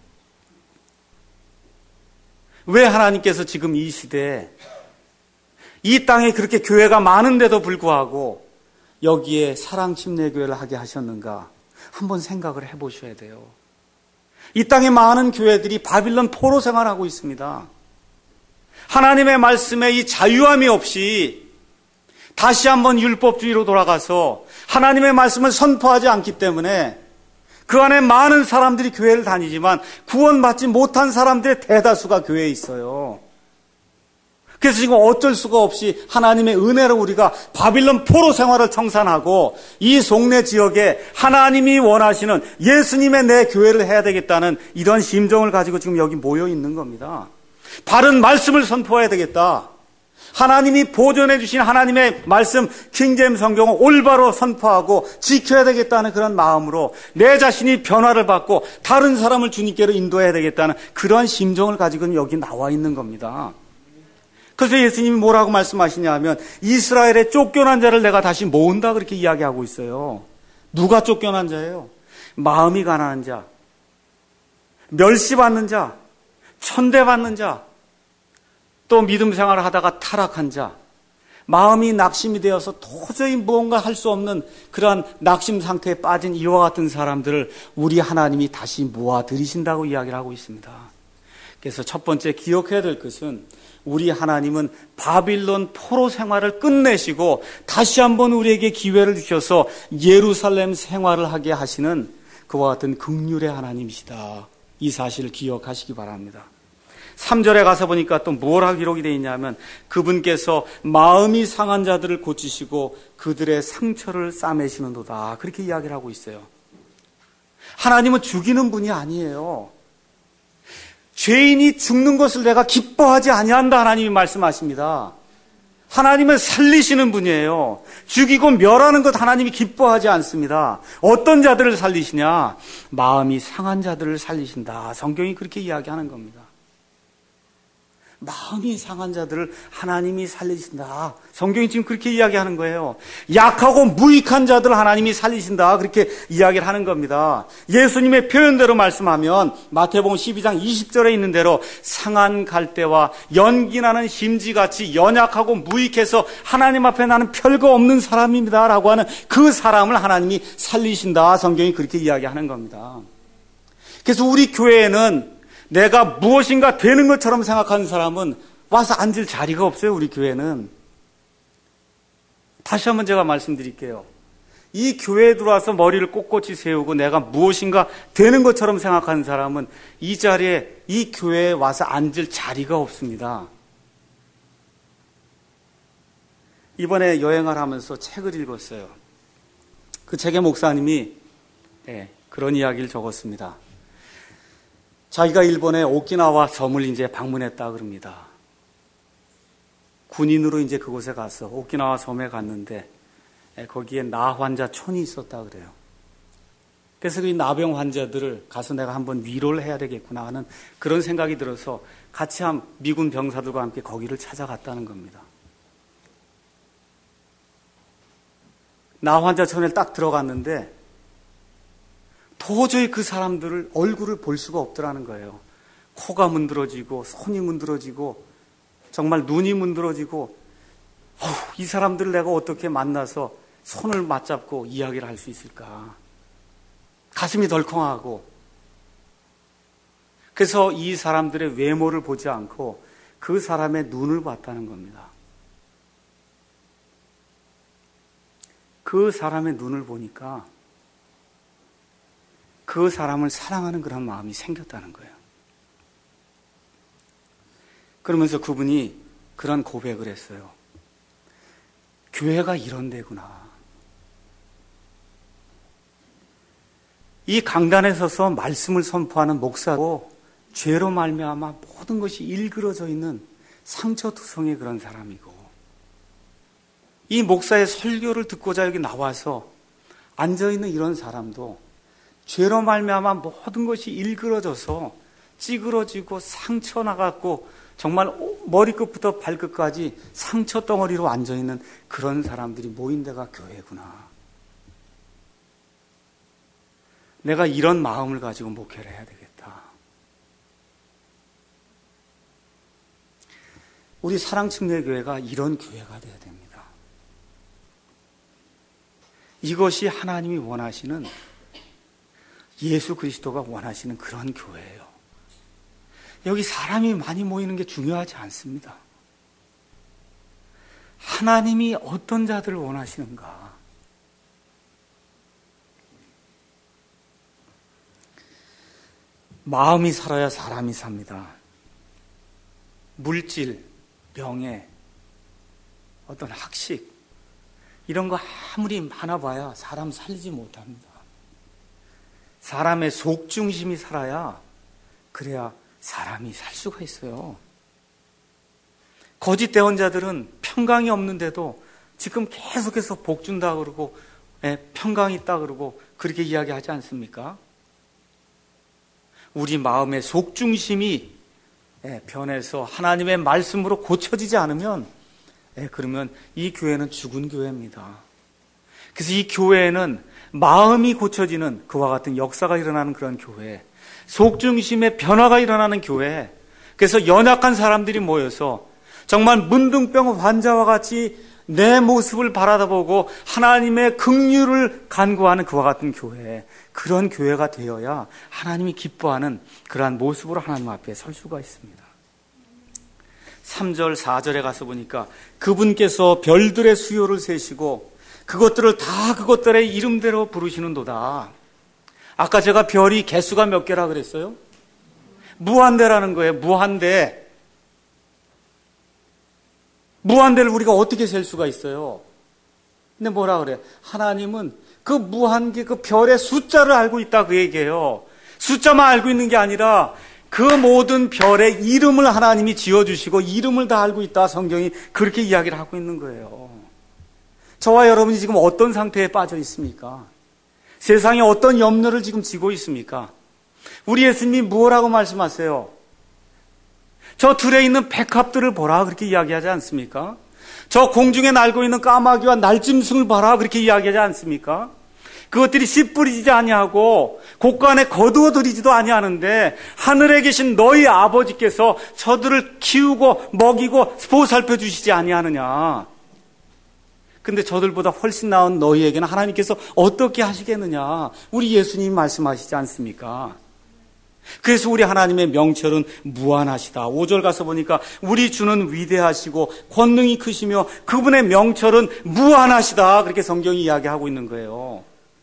왜 하나님께서 지금 이 시대에 이 땅에 그렇게 교회가 많은데도 불구하고 여기에 사랑 침례교회를 하게 하셨는가 한번 생각을 해보셔야 돼요. 이 땅에 많은 교회들이 바빌론 포로 생활하고 있습니다. 하나님의 말씀에 이 자유함이 없이 다시 한번 율법주의로 돌아가서 하나님의 말씀을 선포하지 않기 때문에 그 안에 많은 사람들이 교회를 다니지만 구원받지 못한 사람들의 대다수가 교회에 있어요. 그래서 지금 어쩔 수가 없이 하나님의 은혜로 우리가 바빌론 포로 생활을 청산하고 이 송내 지역에 하나님이 원하시는 예수님의 내 교회를 해야 되겠다는 이런 심정을 가지고 지금 여기 모여 있는 겁니다. 바른 말씀을 선포해야 되겠다. 하나님이 보존해 주신 하나님의 말씀 킹제임스 성경을 올바로 선포하고 지켜야 되겠다는 그런 마음으로 내 자신이 변화를 받고 다른 사람을 주님께로 인도해야 되겠다는 그런 심정을 가지고 여기 나와 있는 겁니다. 그래서 예수님이 뭐라고 말씀하시냐 하면 이스라엘의 쫓겨난 자를 내가 다시 모은다 그렇게 이야기하고 있어요. 누가 쫓겨난 자예요? 마음이 가난한 자, 멸시받는 자, 천대받는 자, 또 믿음 생활을 하다가 타락한 자, 마음이 낙심이 되어서 도저히 무언가 할 수 없는 그러한 낙심 상태에 빠진 이와 같은 사람들을 우리 하나님이 다시 모아들이신다고 이야기를 하고 있습니다. 그래서 첫 번째 기억해야 될 것은 우리 하나님은 바빌론 포로 생활을 끝내시고 다시 한번 우리에게 기회를 주셔서 예루살렘 생활을 하게 하시는 그와 같은 긍휼의 하나님이시다. 이 사실을 기억하시기 바랍니다. 3절에 가서 보니까 또 뭐라 기록이 되어 있냐면 그분께서 마음이 상한 자들을 고치시고 그들의 상처를 싸매시는도다. 그렇게 이야기를 하고 있어요. 하나님은 죽이는 분이 아니에요. 죄인이 죽는 것을 내가 기뻐하지 아니한다 하나님이 말씀하십니다. 하나님은 살리시는 분이에요. 죽이고 멸하는 것 하나님이 기뻐하지 않습니다. 어떤 자들을 살리시냐? 마음이 상한 자들을 살리신다. 성경이 그렇게 이야기하는 겁니다. 마음이 상한 자들을 하나님이 살리신다. 성경이 지금 그렇게 이야기하는 거예요. 약하고 무익한 자들을 하나님이 살리신다. 그렇게 이야기를 하는 겁니다. 예수님의 표현대로 말씀하면 마태복음 12장 20절에 있는 대로 상한 갈대와 연기나는 심지같이 연약하고 무익해서 하나님 앞에 나는 별거 없는 사람입니다 라고 하는 그 사람을 하나님이 살리신다. 성경이 그렇게 이야기하는 겁니다. 그래서 우리 교회에는 내가 무엇인가 되는 것처럼 생각하는 사람은 와서 앉을 자리가 없어요. 우리 교회는. 다시 한번 제가 말씀드릴게요. 이 교회에 들어와서 머리를 꼿꼿이 세우고 내가 무엇인가 되는 것처럼 생각하는 사람은 이 자리에 이 교회에 와서 앉을 자리가 없습니다. 이번에 여행을 하면서 책을 읽었어요. 그 책의 목사님이 그런 이야기를 적었습니다. 자기가 일본의 오키나와 섬을 이제 방문했다 그럽니다. 군인으로 이제 그곳에 가서 오키나와 섬에 갔는데 거기에 나 환자촌이 있었다 그래요. 그래서 그 나병 환자들을 가서 내가 한번 위로를 해야 되겠구나 하는 그런 생각이 들어서 같이 미군 병사들과 함께 거기를 찾아갔다는 겁니다. 나 환자촌에 딱 들어갔는데 도저히 그 사람들을 얼굴을 볼 수가 없더라는 거예요. 코가 문드러지고 손이 문드러지고 정말 눈이 문드러지고 이 사람들을 내가 어떻게 만나서 손을 맞잡고 이야기를 할 수 있을까. 가슴이 덜컹하고 그래서 이 사람들의 외모를 보지 않고 그 사람의 눈을 봤다는 겁니다. 그 사람의 눈을 보니까 그 사람을 사랑하는 그런 마음이 생겼다는 거예요. 그러면서 그분이 그런 고백을 했어요. 교회가 이런 데구나. 이 강단에 서서 말씀을 선포하는 목사고 죄로 말미암아 모든 것이 일그러져 있는 상처투성의 그런 사람이고 이 목사의 설교를 듣고자 여기 나와서 앉아있는 이런 사람도 죄로 말미암아 모든 것이 일그러져서 찌그러지고 상처 나갔고 정말 머리끝부터 발끝까지 상처 덩어리로 앉아있는 그런 사람들이 모인 데가 교회구나. 내가 이런 마음을 가지고 목회를 해야 되겠다. 우리 사랑침례교회가 이런 교회가 되어야 됩니다. 이것이 하나님이 원하시는, 예수 그리스도가 원하시는 그런 교회예요. 여기 사람이 많이 모이는 게 중요하지 않습니다. 하나님이 어떤 자들을 원하시는가? 마음이 살아야 사람이 삽니다. 물질, 명예, 어떤 학식, 이런 거 아무리 많아봐야 사람 살리지 못합니다. 사람의 속중심이 살아야, 그래야 사람이 살 수가 있어요. 거짓 대언자들은 평강이 없는데도 지금 계속해서 복 준다 그러고, 평강이 있다 그러고 그렇게 이야기하지 않습니까? 우리 마음의 속중심이 변해서 하나님의 말씀으로 고쳐지지 않으면, 그러면 이 교회는 죽은 교회입니다. 그래서 이 교회에는 마음이 고쳐지는 그와 같은 역사가 일어나는 그런 교회, 속중심의 변화가 일어나는 교회, 그래서 연약한 사람들이 모여서 정말 문둥병 환자와 같이 내 모습을 바라다보고 하나님의 긍휼을 간구하는 그와 같은 교회, 그런 교회가 되어야 하나님이 기뻐하는 그러한 모습으로 하나님 앞에 설 수가 있습니다. 3절, 4절에 가서 보니까 그분께서 별들의 수요를 세시고 그것들을 다 그것들의 이름대로 부르시는도다. 아까 제가 별이 개수가 몇 개라 그랬어요? 무한대라는 거예요. 무한대. 무한대를 우리가 어떻게 셀 수가 있어요? 근데 뭐라 그래? 하나님은 그 무한계, 그 별의 숫자를 알고 있다 그 얘기예요. 숫자만 알고 있는 게 아니라 그 모든 별의 이름을 하나님이 지어주시고 이름을 다 알고 있다. 성경이 그렇게 이야기를 하고 있는 거예요. 저와 여러분이 지금 어떤 상태에 빠져 있습니까? 세상에 어떤 염려를 지금 지고 있습니까? 우리 예수님이 뭐라고 말씀하세요? 저 들에 있는 백합들을 보라 그렇게 이야기하지 않습니까? 저 공중에 날고 있는 까마귀와 날짐승을 봐라 그렇게 이야기하지 않습니까? 그것들이 씨 뿌리지 아니하고 곳간에 거두어들이지도 아니하는데 하늘에 계신 너희 아버지께서 저들을 키우고 먹이고 보살펴 주시지 아니하느냐. 근데 저들보다 훨씬 나은 너희에게는 하나님께서 어떻게 하시겠느냐. 우리 예수님이 말씀하시지 않습니까? 그래서 우리 하나님의 명철은 무한하시다. 5절 가서 보니까 우리 주는 위대하시고 권능이 크시며 그분의 명철은 무한하시다. 그렇게 성경이 이야기하고 있는 거예요.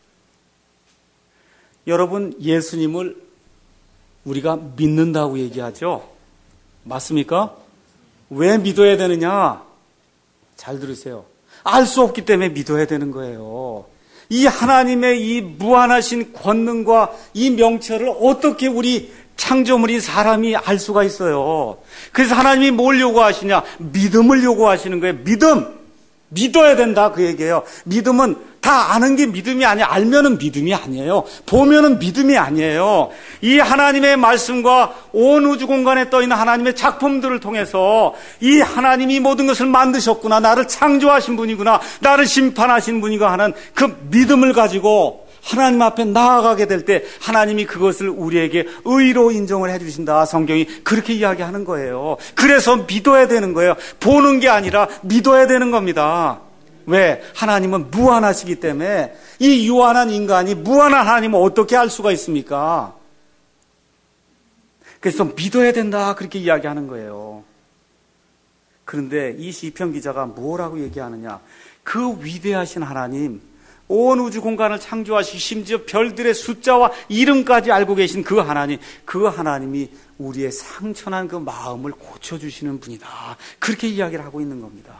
여러분, 예수님을 우리가 믿는다고 얘기하죠? 맞습니까? 왜 믿어야 되느냐? 잘 들으세요. 알 수 없기 때문에 믿어야 되는 거예요. 이 하나님의 이 무한하신 권능과 이 명철을 어떻게 우리 창조물인 사람이 알 수가 있어요? 그래서 하나님이 뭘 요구하시냐? 믿음을 요구하시는 거예요. 믿음! 믿어야 된다 그 얘기예요. 믿음은 다 아는 게 믿음이 아니에요. 알면은 믿음이 아니에요. 보면은 믿음이 아니에요. 이 하나님의 말씀과 온 우주 공간에 떠있는 하나님의 작품들을 통해서 이 하나님이 모든 것을 만드셨구나, 나를 창조하신 분이구나, 나를 심판하신 분이구나 하는 그 믿음을 가지고 하나님 앞에 나아가게 될 때 하나님이 그것을 우리에게 의로 인정을 해주신다. 성경이 그렇게 이야기하는 거예요. 그래서 믿어야 되는 거예요. 보는 게 아니라 믿어야 되는 겁니다. 왜? 하나님은 무한하시기 때문에. 이 유한한 인간이 무한한 하나님을 어떻게 알 수가 있습니까? 그래서 믿어야 된다 그렇게 이야기하는 거예요. 그런데 이 시편 기자가 뭐라고 얘기하느냐? 그 위대하신 하나님, 온 우주 공간을 창조하시고 심지어 별들의 숫자와 이름까지 알고 계신 그 하나님, 그 하나님이 우리의 상처난 그 마음을 고쳐주시는 분이다. 그렇게 이야기를 하고 있는 겁니다.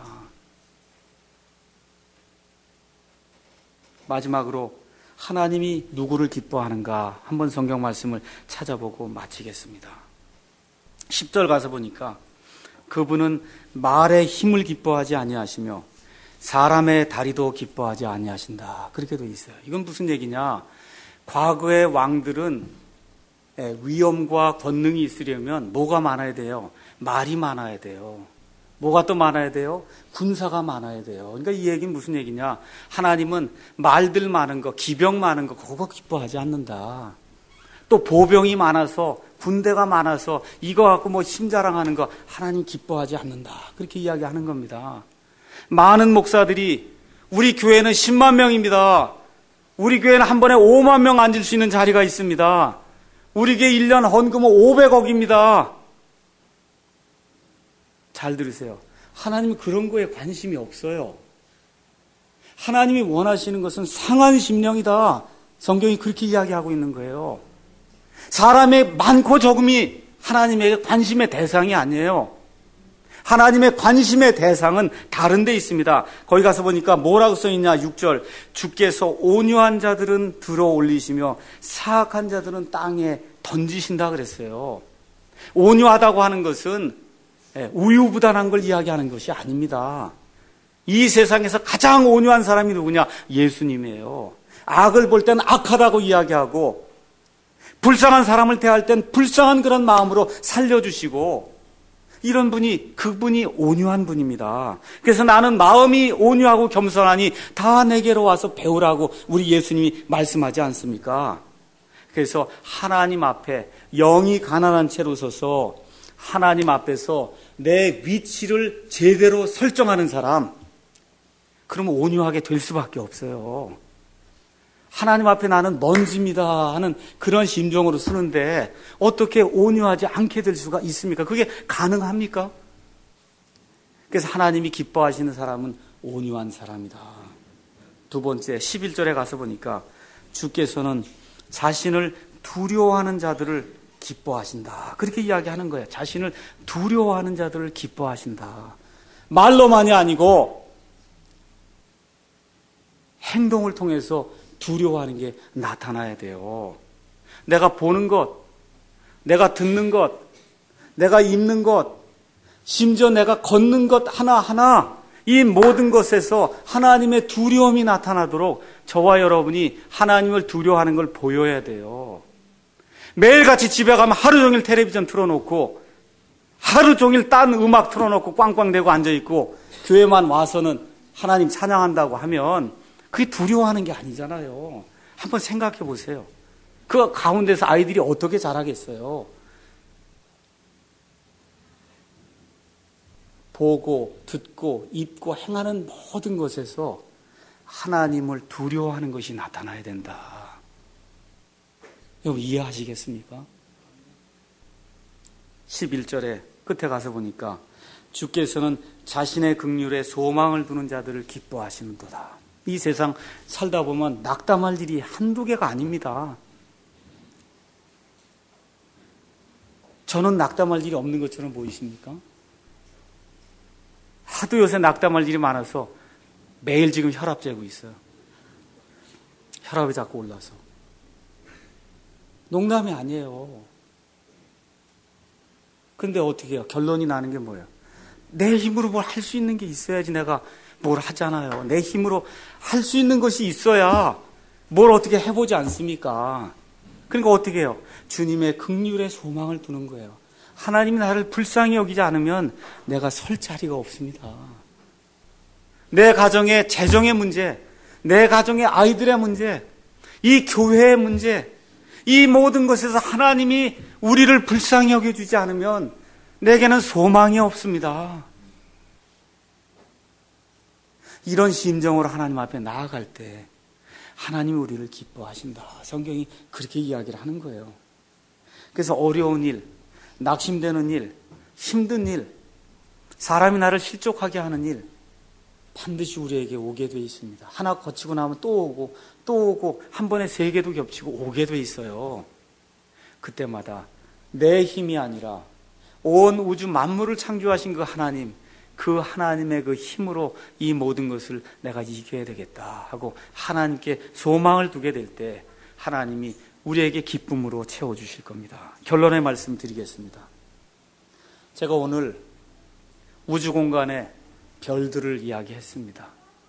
마지막으로 하나님이 누구를 기뻐하는가 한번 성경 말씀을 찾아보고 마치겠습니다. 10절 가서 보니까 그분은 말의 힘을 기뻐하지 아니하시며 사람의 다리도 기뻐하지 아니하신다. 그렇게 돼 있어요. 이건 무슨 얘기냐? 과거의 왕들은 위엄과 권능이 있으려면 뭐가 많아야 돼요? 말이 많아야 돼요. 뭐가 또 많아야 돼요? 군사가 많아야 돼요. 그러니까 이 얘기는 무슨 얘기냐? 하나님은 말들 많은 거, 기병 많은 거, 그거 기뻐하지 않는다. 또 보병이 많아서 군대가 많아서 이거 갖고 뭐 심자랑하는 거 하나님 기뻐하지 않는다. 그렇게 이야기하는 겁니다. 많은 목사들이 우리 교회는 10만 명입니다. 우리 교회는 한 번에 5만 명 앉을 수 있는 자리가 있습니다. 우리 교회 1년 헌금은 500억입니다. 잘 들으세요. 하나님은 그런 거에 관심이 없어요. 하나님이 원하시는 것은 상한 심령이다. 성경이 그렇게 이야기하고 있는 거예요. 사람의 많고 적음이 하나님에게 관심의 대상이 아니에요. 하나님의 관심의 대상은 다른 데 있습니다. 거기 가서 보니까 뭐라고 써있냐. 6절. 주께서 온유한 자들은 들어 올리시며 사악한 자들은 땅에 던지신다 그랬어요. 온유하다고 하는 것은 우유부단한 걸 이야기하는 것이 아닙니다. 이 세상에서 가장 온유한 사람이 누구냐? 예수님이에요. 악을 볼 땐 악하다고 이야기하고 불쌍한 사람을 대할 땐 불쌍한 그런 마음으로 살려주시고 이런 분이 그분이 온유한 분입니다. 그래서 나는 마음이 온유하고 겸손하니 다 내게로 와서 배우라고 우리 예수님이 말씀하지 않습니까? 그래서 하나님 앞에 영이 가난한 채로 서서 하나님 앞에서 내 위치를 제대로 설정하는 사람, 그러면 온유하게 될 수밖에 없어요. 하나님 앞에 나는 먼지입니다 하는 그런 심정으로 쓰는데 어떻게 온유하지 않게 될 수가 있습니까? 그게 가능합니까? 그래서 하나님이 기뻐하시는 사람은 온유한 사람이다. 두 번째 11절에 가서 보니까 주께서는 자신을 두려워하는 자들을 기뻐하신다. 그렇게 이야기하는 거예요. 자신을 두려워하는 자들을 기뻐하신다. 말로만이 아니고 행동을 통해서 두려워하는 게 나타나야 돼요. 내가 보는 것, 내가 듣는 것, 내가 입는 것, 심지어 내가 걷는 것 하나하나 이 모든 것에서 하나님의 두려움이 나타나도록 저와 여러분이 하나님을 두려워하는 걸 보여야 돼요. 매일같이 집에 가면 하루 종일 텔레비전 틀어놓고 하루 종일 딴 음악 틀어놓고 꽝꽝대고 앉아있고 교회만 와서는 하나님 찬양한다고 하면 그게 두려워하는 게 아니잖아요. 한번 생각해 보세요. 그 가운데서 아이들이 어떻게 자라겠어요? 보고 듣고 입고 행하는 모든 것에서 하나님을 두려워하는 것이 나타나야 된다. 여러분 이해하시겠습니까? 11절에 끝에 가서 보니까 주께서는 자신의 긍휼에 소망을 두는 자들을 기뻐하시는도다. 이 세상 살다 보면 낙담할 일이 한두 개가 아닙니다. 저는 낙담할 일이 없는 것처럼 보이십니까? 하도 요새 낙담할 일이 많아서 매일 지금 혈압 재고 있어요. 혈압이 자꾸 올라서. 농담이 아니에요. 근데 어떻게 해요? 결론이 나는 게 뭐예요? 내 힘으로 뭘 할 수 있는 게 있어야지 내가 뭘 하잖아요. 내 힘으로 할 수 있는 것이 있어야 뭘 어떻게 해보지 않습니까? 그러니까 어떻게 해요? 주님의 긍휼에 소망을 두는 거예요. 하나님이 나를 불쌍히 여기지 않으면 내가 설 자리가 없습니다. 내 가정의 재정의 문제, 내 가정의 아이들의 문제, 이 교회의 문제, 이 모든 것에서 하나님이 우리를 불쌍히 여겨주지 않으면 내게는 소망이 없습니다. 이런 심정으로 하나님 앞에 나아갈 때 하나님이 우리를 기뻐하신다. 성경이 그렇게 이야기를 하는 거예요. 그래서 어려운 일, 낙심되는 일, 힘든 일, 사람이 나를 실족하게 하는 일 반드시 우리에게 오게 돼 있습니다. 하나 거치고 나면 또 오고 또 오고 한 번에 3개도 겹치고 오게 돼 있어요. 그때마다 내 힘이 아니라 온 우주 만물을 창조하신 그 하나님, 그 하나님의 그 힘으로 이 모든 것을 내가 이겨야 되겠다 하고 하나님께 소망을 두게 될 때 하나님이 우리에게 기쁨으로 채워주실 겁니다. 결론의 말씀 드리겠습니다. 제가 오늘 우주 공간의 별들을 이야기했습니다.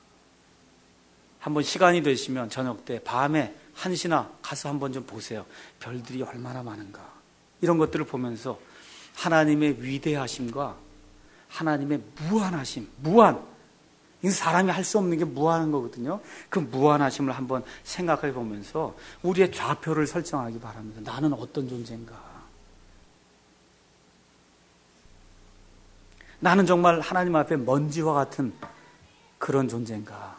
한번 시간이 되시면 저녁 때 밤에 1시나 가서 한번 좀 보세요. 별들이 얼마나 많은가. 이런 것들을 보면서 하나님의 위대하심과 하나님의 무한하심, 무한, 이 사람이 할 수 없는 게 무한한 거거든요. 그 무한하심을 한번 생각해 보면서 우리의 좌표를 설정하기 바랍니다. 나는 어떤 존재인가? 나는 정말 하나님 앞에 먼지와 같은 그런 존재인가?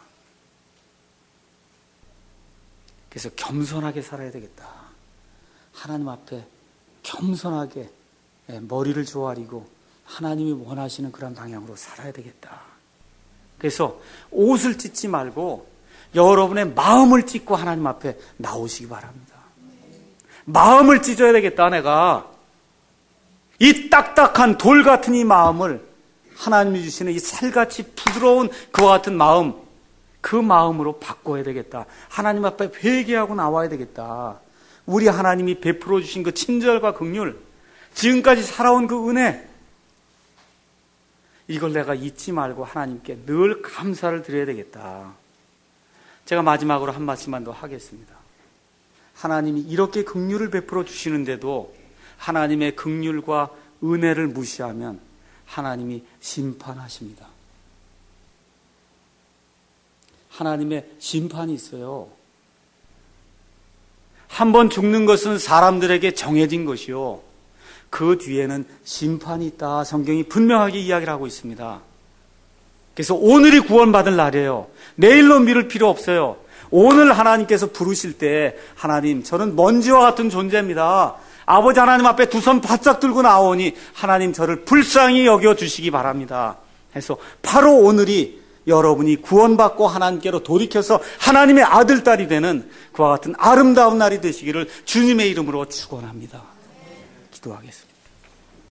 그래서 겸손하게 살아야 되겠다. 하나님 앞에 겸손하게 머리를 조아리고 하나님이 원하시는 그런 방향으로 살아야 되겠다. 그래서 옷을 찢지 말고 여러분의 마음을 찢고 하나님 앞에 나오시기 바랍니다. 마음을 찢어야 되겠다. 내가 이 딱딱한 돌 같은 이 마음을 하나님이 주시는 이 살같이 부드러운 그와 같은 마음, 그 마음으로 바꿔야 되겠다. 하나님 앞에 회개하고 나와야 되겠다. 우리 하나님이 베풀어 주신 그 친절과 긍휼, 지금까지 살아온 그 은혜, 이걸 내가 잊지 말고 하나님께 늘 감사를 드려야 되겠다. 제가 마지막으로 한 말씀만 더 하겠습니다. 하나님이 이렇게 긍휼을 베풀어 주시는데도 하나님의 긍휼과 은혜를 무시하면 하나님이 심판하십니다. 하나님의 심판이 있어요. 한 번 죽는 것은 사람들에게 정해진 것이요, 그 뒤에는 심판이 있다. 성경이 분명하게 이야기를 하고 있습니다. 그래서 오늘이 구원받을 날이에요. 내일로 미룰 필요 없어요. 오늘 하나님께서 부르실 때 하나님, 저는 먼지와 같은 존재입니다. 아버지 하나님 앞에 두 손 바짝 들고 나오니 하나님 저를 불쌍히 여겨주시기 바랍니다. 해서 바로 오늘이 여러분이 구원받고 하나님께로 돌이켜서 하나님의 아들, 딸이 되는 그와 같은 아름다운 날이 되시기를 주님의 이름으로 축원합니다. 기도하겠습니다.